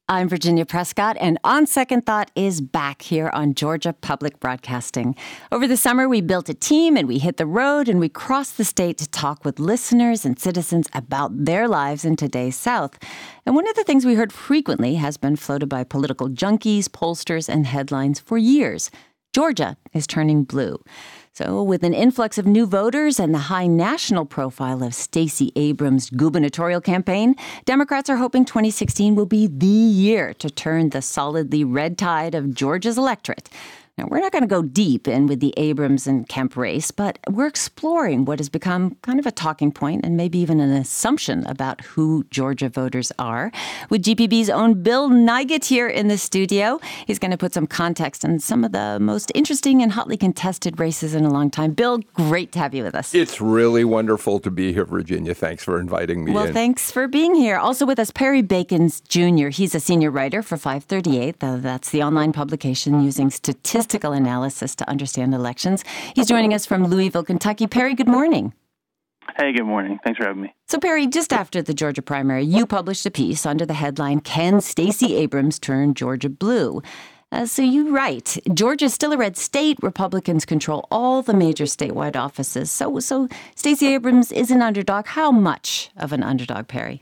I'm Virginia Prescott, and On Second Thought is back here on Georgia Public Broadcasting. Over the summer, we built a team and we hit the road and we crossed the state to talk with listeners and citizens about their lives in today's South. And one of the things we heard frequently has been floated by political junkies, pollsters, and headlines for years. Georgia is turning blue. So with an influx of new voters and the high national profile of Stacey Abrams' gubernatorial campaign, Democrats are hoping 2016 will be the year to turn the solidly red tide of Georgia's electorate. Now, we're not going to go deep in with the Abrams and Kemp race, but we're exploring what has become kind of a talking point and maybe even an assumption about who Georgia voters are. With GPB's own Bill Nigut here in the studio, he's going to put some context on some of the most interesting and hotly contested races in a long time. Bill, great to have you with us. It's really wonderful to be here, Virginia. Thanks for inviting me in. Well, thanks for being here. Also with us, Perry Bacons Jr. He's a senior writer for 538. That's the online publication using statistical analysis to understand elections. He's joining us from Louisville, Kentucky. Perry, good morning. Hey, good morning. Thanks for having me. So, Perry, just after the Georgia primary, you published a piece under the headline, "Can Stacey Abrams Turn Georgia Blue?" So you write, Georgia is still a red state. Republicans control all the major statewide offices. So Stacey Abrams is an underdog. How much of an underdog, Perry?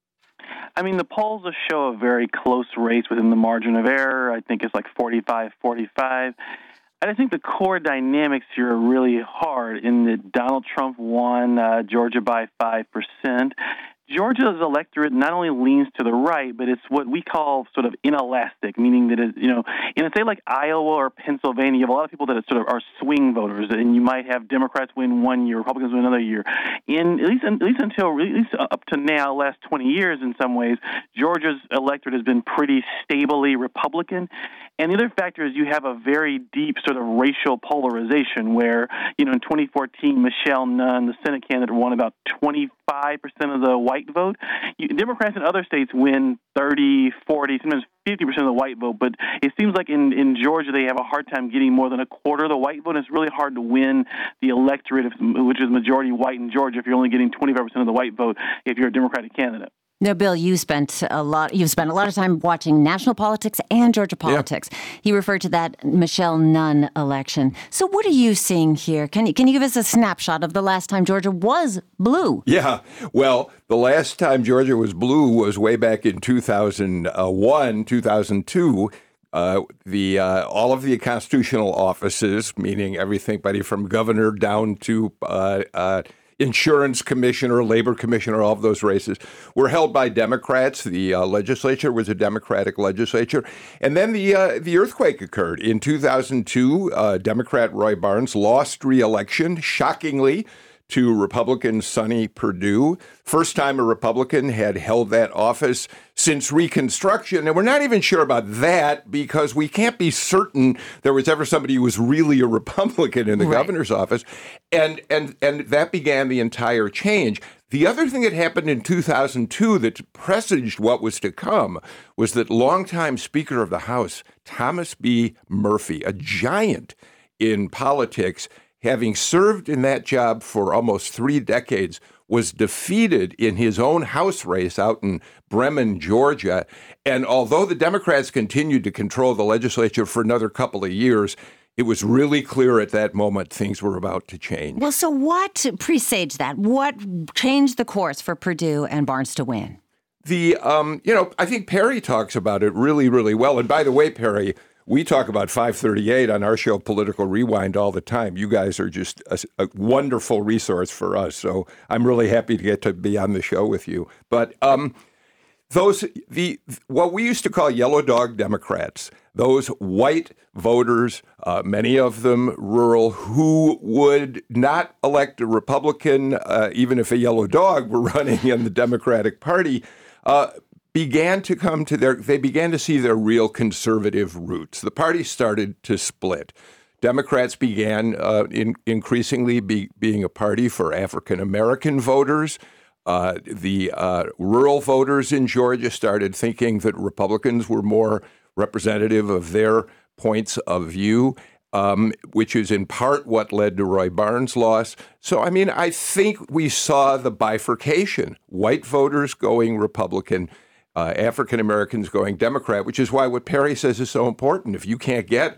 I mean, the polls show a very close race within the margin of error. I think it's like 45-45. I think the core dynamics here are really hard in that Donald Trump won Georgia by 5%. Georgia's electorate not only leans to the right, but it's what we call sort of inelastic, meaning that it, in a state like Iowa or Pennsylvania, you have a lot of people that are swing voters, and you might have Democrats win one year, Republicans win another year. At least up to now, last 20 years, in some ways, Georgia's electorate has been pretty stably Republican. And the other factor is you have a very deep sort of racial polarization where, in 2014, Michelle Nunn, the Senate candidate, won about 25% of the white vote. Democrats in other states win 30, 40, sometimes 50% of the white vote, but it seems like in Georgia they have a hard time getting more than a quarter of the white vote. It's really hard to win the electorate, which is majority white in Georgia, if you're only getting 25% of the white vote if you're a Democratic candidate. Now, Bill, you've spent a lot of time watching national politics and Georgia politics. Yeah. He referred to that Michelle Nunn election. So what are you seeing here? Can you give us a snapshot of the last time Georgia was blue? Yeah. Well, the last time Georgia was blue was way back in 2001, 2002. All of the constitutional offices, meaning everybody from governor down to insurance commissioner, labor commissioner, all of those races were held by Democrats. The legislature was a Democratic legislature. And then the earthquake occurred. In 2002, Democrat Roy Barnes lost re-election, shockingly, to Republican Sonny Perdue. First time a Republican had held that office since Reconstruction. And we're not even sure about that because we can't be certain there was ever somebody who was really a Republican in the governor's office. And that began the entire change. The other thing that happened in 2002 that presaged what was to come was that longtime Speaker of the House, Thomas B. Murphy, a giant in politics, having served in that job for almost 3 decades, was defeated in his own House race out in Bremen, Georgia. And although the Democrats continued to control the legislature for another couple of years, it was really clear at that moment things were about to change. Well, so what presaged that? What changed the course for Perdue and Barnes to win? I think Perry talks about it really, really well. And by the way, Perry, we talk about 538 on our show, Political Rewind, all the time. You guys are just a wonderful resource for us. So I'm really happy to get to be on the show with you. But what we used to call yellow dog Democrats, those white voters, many of them rural, who would not elect a Republican, even if a yellow dog were running in the Democratic Party, began to see their real conservative roots. The party started to split. Democrats began increasingly being a party for African American voters. The rural voters in Georgia started thinking that Republicans were more representative of their points of view, which is in part what led to Roy Barnes' loss. So, I think we saw the bifurcation, white voters going Republican, African Americans going Democrat, which is why what Perry says is so important. If you can't get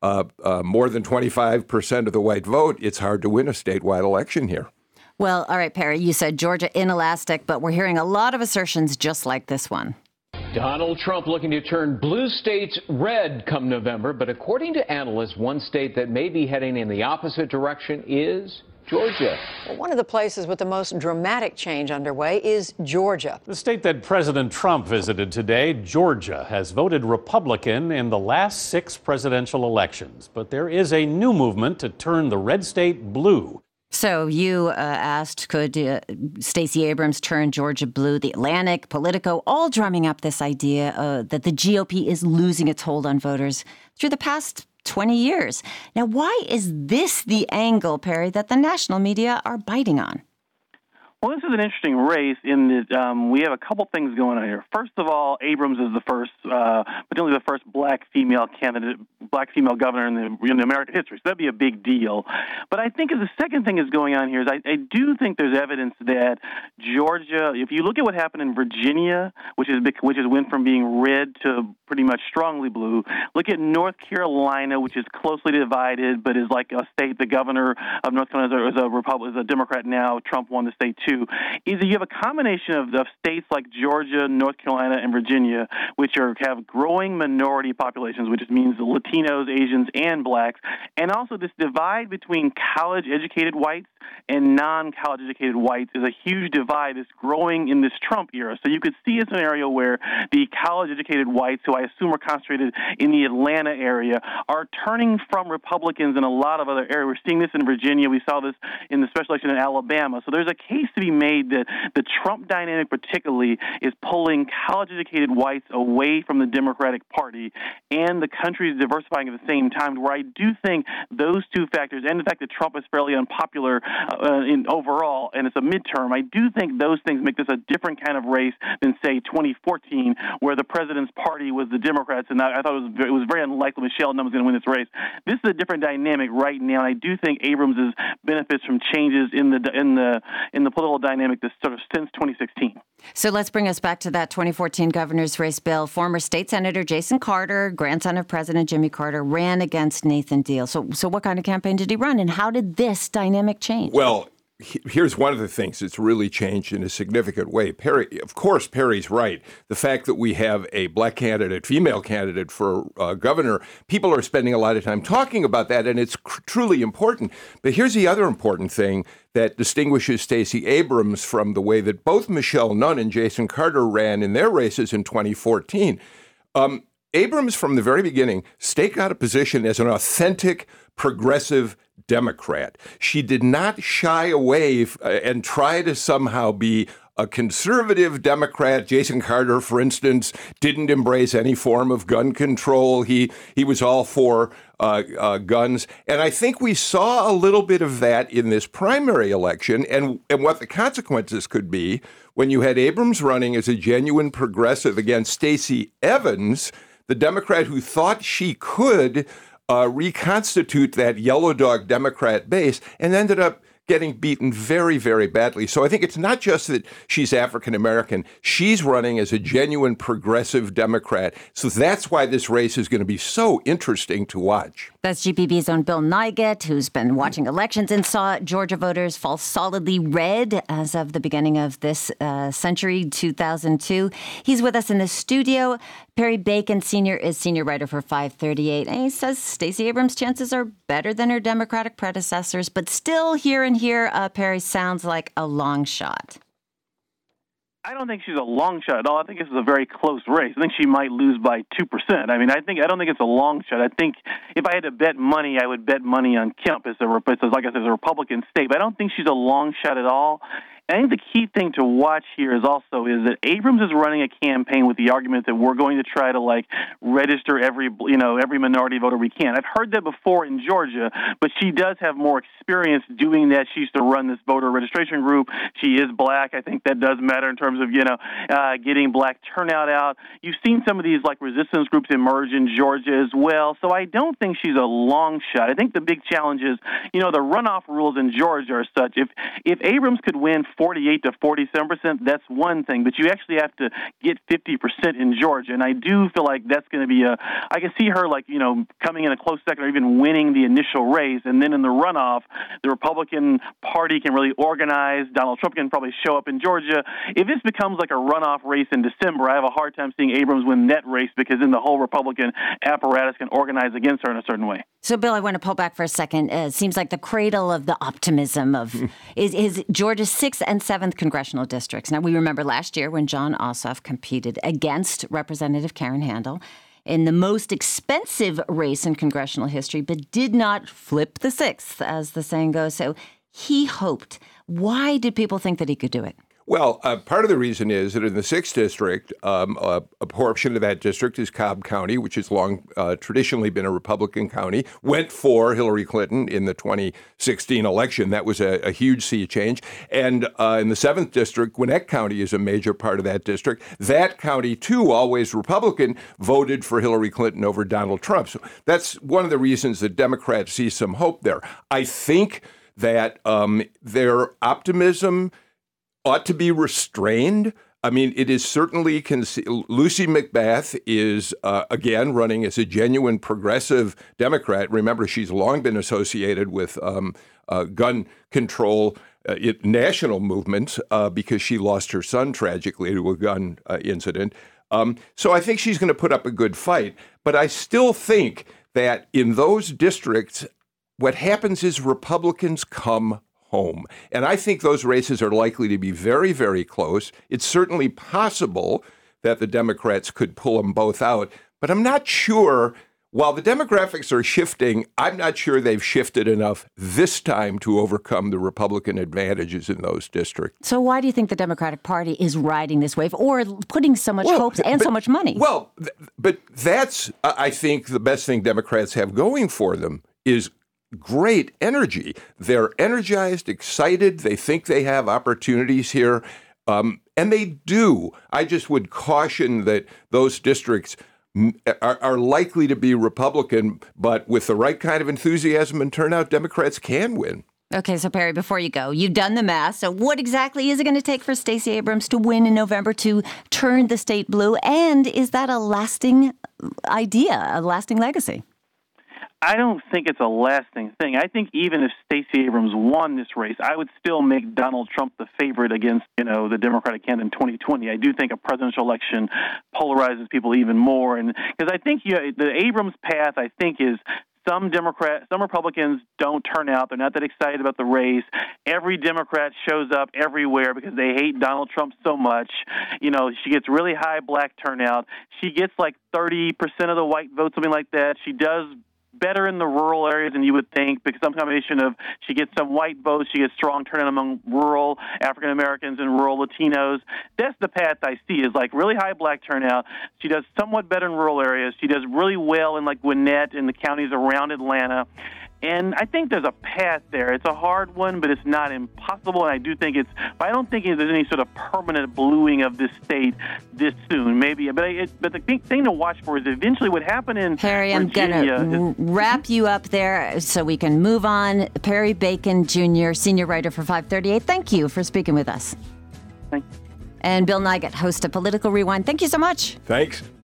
more than 25% of the white vote, it's hard to win a statewide election here. Well, all right, Perry, you said Georgia inelastic, but we're hearing a lot of assertions just like this one. Donald Trump looking to turn blue states red come November. But according to analysts, one state that may be heading in the opposite direction is Georgia. Well, one of the places with the most dramatic change underway is Georgia. The state that President Trump visited today, Georgia, has voted Republican in the last 6 presidential elections. But there is a new movement to turn the red state blue. So you asked, could Stacey Abrams turn Georgia blue? The Atlantic, Politico, all drumming up this idea that the GOP is losing its hold on voters through the past 20 years. Now, why is this the angle, Perry, that the national media are biting on? Well, this is an interesting race in that we have a couple things going on here. First of all, Abrams is the first, potentially the first black female candidate, black female governor in American history. So that'd be a big deal. But I think the second thing is going on here is I do think there's evidence that Georgia, if you look at what happened in Virginia, which went from being red to pretty much strongly blue. Look at North Carolina, which is closely divided, but is like a state. The governor of North Carolina is a Democrat now. Trump won the state too. Is you have a combination of states like Georgia, North Carolina, and Virginia, which have growing minority populations, which means Latinos, Asians, and blacks, and also this divide between college-educated whites and non-college-educated whites is a huge divide that's growing in this Trump era. So you could see a scenario where the college-educated whites, who I assume are concentrated in the Atlanta area, are turning from Republicans in a lot of other areas. We're seeing this in Virginia. We saw this in the special election in Alabama. So there's a case to be made that the Trump dynamic particularly is pulling college-educated whites away from the Democratic Party, and the country is diversifying at the same time, where I do think those two factors, and the fact that Trump is fairly unpopular in overall, and it's a midterm, I do think those things make this a different kind of race than, say, 2014, where the president's party was the Democrats, and I thought it was very unlikely Michelle Obama was going to win this race. This is a different dynamic right now, and I do think Abrams benefits from changes in the political dynamic that's sort of since 2016. So let's bring us back to that 2014 governor's race, Bill. Former state senator Jason Carter, grandson of President Jimmy Carter, ran against Nathan Deal. So what kind of campaign did he run, and how did this dynamic change? Well, here's one of the things that's really changed in a significant way. Of course, Perry's right. The fact that we have a black candidate, female candidate for governor, people are spending a lot of time talking about that, and it's truly important. But here's the other important thing that distinguishes Stacey Abrams from the way that both Michelle Nunn and Jason Carter ran in their races in 2014. Abrams, from the very beginning, staked out a position as an authentic, progressive Democrat. She did not shy away and try to somehow be a conservative Democrat. Jason Carter, for instance, didn't embrace any form of gun control. He was all for guns. And I think we saw a little bit of that in this primary election, and what the consequences could be when you had Abrams running as a genuine progressive against Stacey Evans, the Democrat who thought she could reconstitute that yellow dog Democrat base, and ended up getting beaten very, very badly. So I think it's not just that she's African American. She's running as a genuine progressive Democrat. So that's why this race is going to be so interesting to watch. That's GPB's own Bill Nigut, who's been watching elections and saw Georgia voters fall solidly red as of the beginning of this century, 2002. He's with us in the studio. Perry Bacon Sr. is senior writer for 538, and he says Stacey Abrams' chances are better than her Democratic predecessors, but still here, Perry, sounds like a long shot. I don't think she's a long shot at all. I think this is a very close race. I think she might lose by 2%. I mean, I don't think it's a long shot. I think if I had to bet money, I would bet money on Kemp as like I said, as a Republican state. But I don't think she's a long shot at all. I think the key thing to watch here is that Abrams is running a campaign with the argument that we're going to try to register every minority voter we can. I've heard that before in Georgia, but she does have more experience doing that. She used to run this voter registration group. She is black. I think that does matter in terms of getting black turnout out. You've seen some of these resistance groups emerge in Georgia as well. So I don't think she's a long shot. I think the big challenge is the runoff rules in Georgia are such if Abrams could win 48 to 47%, that's one thing. But you actually have to get 50% in Georgia. And I do feel like that's going to be I can see her, like, coming in a close second or even winning the initial race. And then in the runoff, the Republican Party can really organize. Donald Trump can probably show up in Georgia. If this becomes like a runoff race in December, I have a hard time seeing Abrams win that race, because then the whole Republican apparatus can organize against her in a certain way. So, Bill, I want to pull back for a second. It seems like the cradle of the optimism of is Georgia's 6th and 7th congressional districts. Now, we remember last year when Jon Ossoff competed against Representative Karen Handel in the most expensive race in congressional history, but did not flip the 6th, as the saying goes. So he hoped. Why did people think that he could do it? Well, part of the reason is that in the 6th district, a portion of that district is Cobb County, which has long traditionally been a Republican county, went for Hillary Clinton in the 2016 election. That was a huge sea change. And in the 7th district, Gwinnett County is a major part of that district. That county, too, always Republican, voted for Hillary Clinton over Donald Trump. So that's one of the reasons that Democrats see some hope there. I think that their optimism ought to be restrained. I mean, it is certainly Lucy McBath is, again, running as a genuine progressive Democrat. Remember, she's long been associated with gun control national movements because she lost her son tragically to a gun incident. So I think she's going to put up a good fight. But I still think that in those districts, what happens is Republicans come home. And I think those races are likely to be very, very close. It's certainly possible that the Democrats could pull them both out. But I'm not sure, while the demographics are shifting, I'm not sure they've shifted enough this time to overcome the Republican advantages in those districts. So why do you think the Democratic Party is riding this wave or putting so much hopes and so much money? Well, but that's, I think, the best thing Democrats have going for them is great energy. They're energized, excited. They think they have opportunities here, and they do. I just would caution that those districts are likely to be Republican, but with the right kind of enthusiasm and turnout, Democrats can win. Okay, so Perry, before you go, you've done the math. So what exactly is it going to take for Stacey Abrams to win in November to turn the state blue? And is that a lasting idea, a lasting legacy? I don't think it's a lasting thing. I think even if Stacey Abrams won this race, I would still make Donald Trump the favorite against, the Democratic candidate in 2020. I do think a presidential election polarizes people even more, and because I think the Abrams path, I think, is some Republicans don't turn out. They're not that excited about the race. Every Democrat shows up everywhere because they hate Donald Trump so much. She gets really high black turnout. She gets like 30% of the white vote, something like that. She does better in the rural areas than you would think, because some combination of she gets some white votes, she gets strong turnout among rural African Americans and rural Latinos. That's the path I see, is like really high black turnout. She does somewhat better in rural areas. She does really well in like Gwinnett and the counties around Atlanta. And I think there's a path there. It's a hard one, but it's not impossible. And I don't think there's any sort of permanent bluing of this state this soon. Maybe, but the thing to watch for is eventually what happened in Perry, Virginia. I'm going to wrap you up there so we can move on. Perry Bacon Jr., senior writer for 538. Thank you for speaking with us. Thanks. And Bill Nigut, host of Political Rewind. Thank you so much. Thanks.